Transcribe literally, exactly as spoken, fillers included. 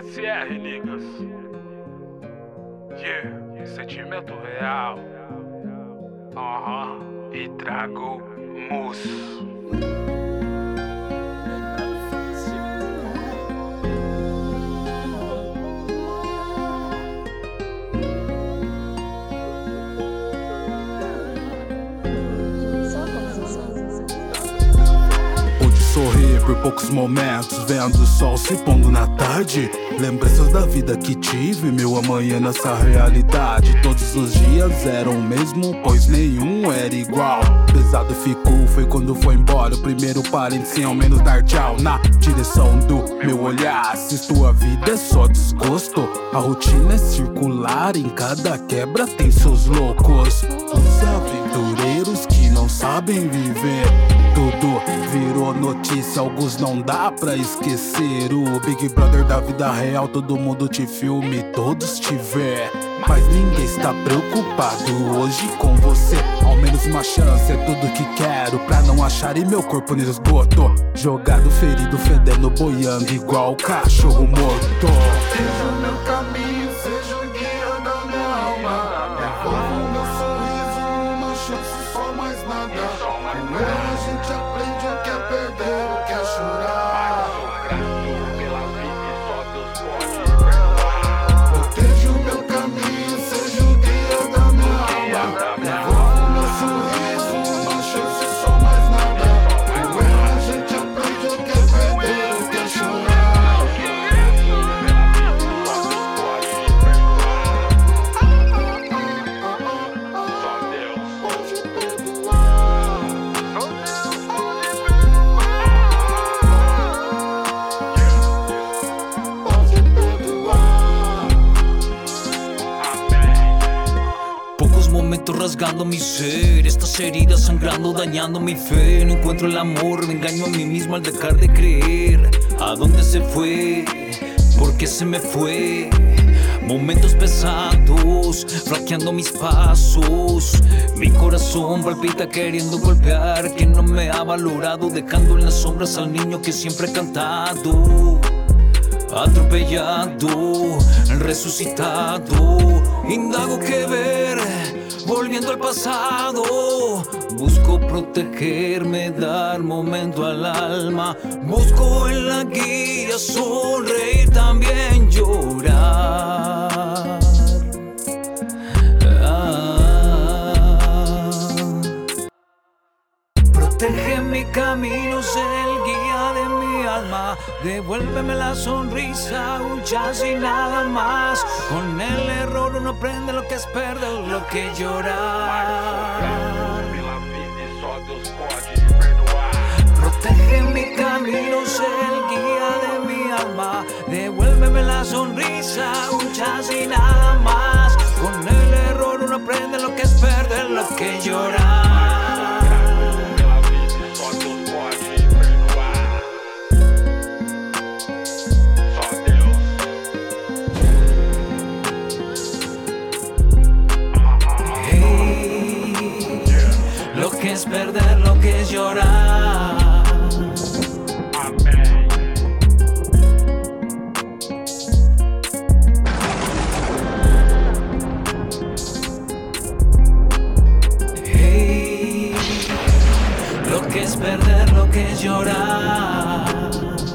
S R, niggas. Yeah, sentimento real. Aham, uh-huh. E trago mousse. Sorrir por poucos momentos, vendo o sol se pondo na tarde. Lembranças da vida que tive, meu amanhã nessa realidade. Todos os dias eram o mesmo, pois nenhum era igual. Pesado ficou, foi quando foi embora o primeiro parente, sem ao menos dar tchau na direção do meu olhar. Se tua vida é só desgosto, a rotina é circular, em cada quebra tem seus loucos. Os aventureiros que não sabem viver, tudo virou notícia, alguns não dá pra esquecer. O Big Brother da vida real, todo mundo te filme, todos te vê, mas ninguém está preocupado hoje com você. Ao menos uma chance é tudo que quero, pra não acharem meu corpo no esgoto, jogado, ferido, fedendo, boiando igual cachorro morto. Seja o meu caminho, seja o guia da minha alma. Devolva o meu sorriso, uma chance, só mais nada. Com erro a gente aprende o que é perder, o que é chorar. Pela vida e só Deus pode perdoar. Proteja o meu caminho, seja o guia da minha alma. Devolva o meu sorriso, uma chance, só mais nada. Com erro a gente aprende o que é perder, o que é chorar. Momentos rasgando mi ser, estas heridas sangrando, dañando mi fe. No encuentro el amor, me engaño a mí mismo al dejar de creer. ¿A dónde se fue? ¿Por qué se me fue? Momentos pesados, flaqueando mis pasos. Mi corazón palpita queriendo golpear quien no me ha valorado, dejando en las sombras al niño que siempre he cantado. Atropellado, resucitado, indago qué ver, volviendo al pasado. Busco protegerme, dar momento al alma. Busco en la guía sonreír, también llorar. Ah. Protege mi camino, sé el guía de mi alma. Devuélveme la sonrisa, un chance y nada más. Con el error uno aprende lo que es perder, lo que es llorar. Pela vida e só Deus pode perdoar. Protege mi camino, sé el guía de mi alma. Devuélveme la sonrisa, un chance y nada más. Con el error uno aprende lo que es perder, lo que es llorar. Lo que es perder, lo que es llorar. Amén. Hey, lo que es perder, lo que es llorar.